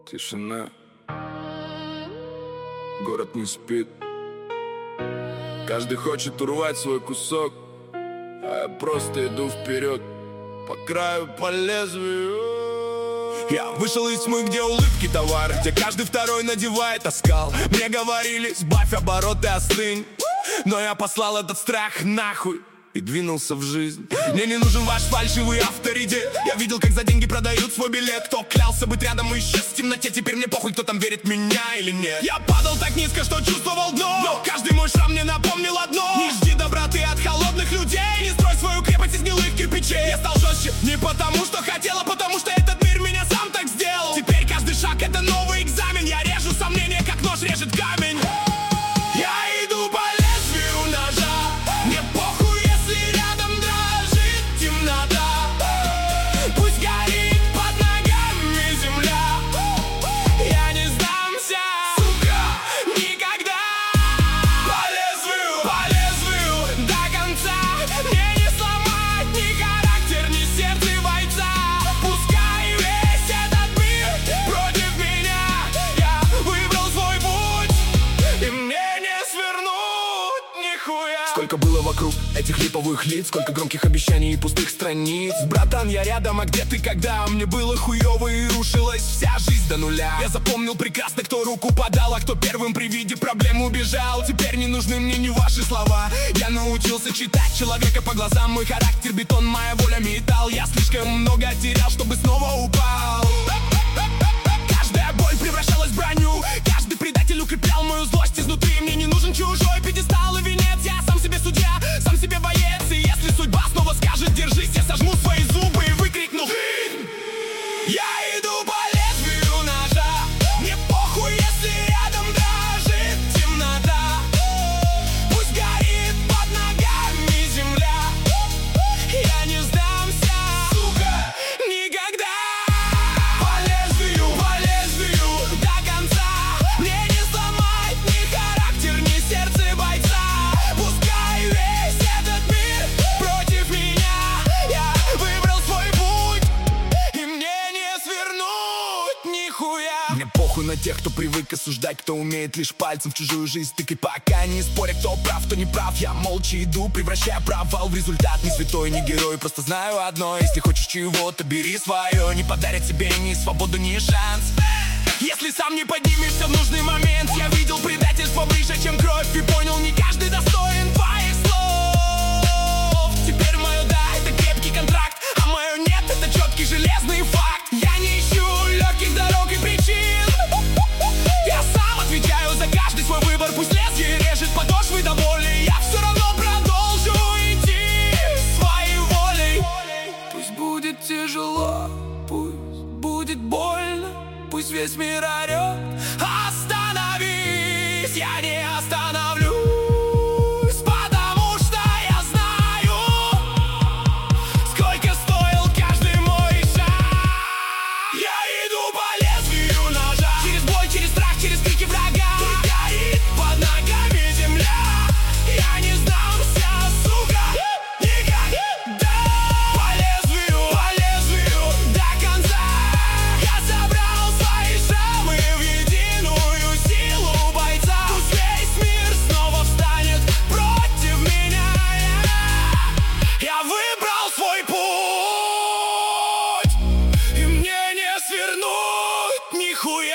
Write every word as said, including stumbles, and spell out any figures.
Тишина. Город не спит. Каждый хочет урвать свой кусок, а я просто иду вперед, по краю, по лезвию. Я вышел из тьмы, где улыбки товар, где каждый второй надевает оскал. Мне говорили, сбавь обороты, остынь, но я послал этот страх нахуй и двинулся в жизнь. Мне не нужен ваш фальшивый авторитет. Я видел, как за деньги продают свой билет. Кто клялся быть рядом и исчез в темноте. Теперь мне похуй, кто там верит в меня или нет. Я падал так низко, что чувствовал дно, но каждый мой шрам мне напомнил одно: не жди доброты от холодных людей, не строй свою крепость из гнилых кирпичей. Я стал жестче не потому, что хотел, а потому что этот мир меня сам так сделал. Теперь каждый шаг — это новый экзамен. Я режу сомнения, как нож режет камень. Я иду по лезвию ножа. Мне похуй, если рядом дрожит темнота. Пусть горит под ногами земля. Я не сдамся, сука, никогда. По лезвию, по лезвию до конца. Мне не сломать ни характер, ни сердце бойца. Пускай весь этот мир против меня. Я выбрал свой путь, и мне не свернуть нихуя. Сколько было вокруг этих липовых лиц, сколько громких обещаний и пустых страниц. Братан, я рядом, а где ты, когда? Мне было хуёво и рушилась вся жизнь до нуля. Я запомнил прекрасно, кто руку подал, а кто первым при виде проблем убежал. Теперь не нужны мне ни ваши слова. Я научился читать человека по глазам. Мой характер бетон, моя воля металл. Я слишком много терял, чтобы снова упал. Каждая боль превращалась в броню. Каждый предатель укреплял мою злость изнутри. Мне не нужен чужой пьедестал и венец. Я сам себе судья, сам себе боец. И если судьба снова скажет держись, я сожму свои зубы и выкрикну: я иду по лезвию ножа. Мне похуй, если рядом дрожит темнота. Пусть горит под ногами земля. Я не сдамся, сука, никогда. По лезвию, по лезвию до конца. Мне не сломать ни характер, ни сердце бойца. Пускай весь этот мир против меня. Я выбрал свой путь, и мне не свернуть нихуя. Мне похуй на тех, кто привык осуждать, кто умеет лишь пальцем в чужую жизнь тыкать. Пока не споря, кто прав, кто не прав. Я молча иду, превращая провал в результат. Не святой, не герой, просто знаю одно: если хочешь чего-то, бери свое. Не подарят тебе ни свободу, ни шанс, если сам не поднимешься в нужный момент. Я видел предательство ближе, чем кровь, и понял, не каждый достоин твоих слов. Теперь мое да — это крепкий контракт, а мое нет — это четкий железный факт. Я не ищу легких дорог и причин. Я сам отвечаю за каждый свой выбор. Пусть лезвие режет подошвы до боли, я все равно продолжу идти своей волей. Пусть будет тяжело, пусть будет больно, пусть весь мир орет: остановись! Я не остановлюсь, потому что я знаю, сколько стоил каждый мой шаг. Я иду по лезвию ножа. Через боль, через страх, через крики врага. Пусть горит под ногами земля. Я не сдамся, сука, никогда. По лезвию, по лезвию до конца. Я собрал свои шрамы в единую силу бойца. Пусть весь мир снова встанет против меня. Я выбрал свой путь, и мне не свернуть нихуя.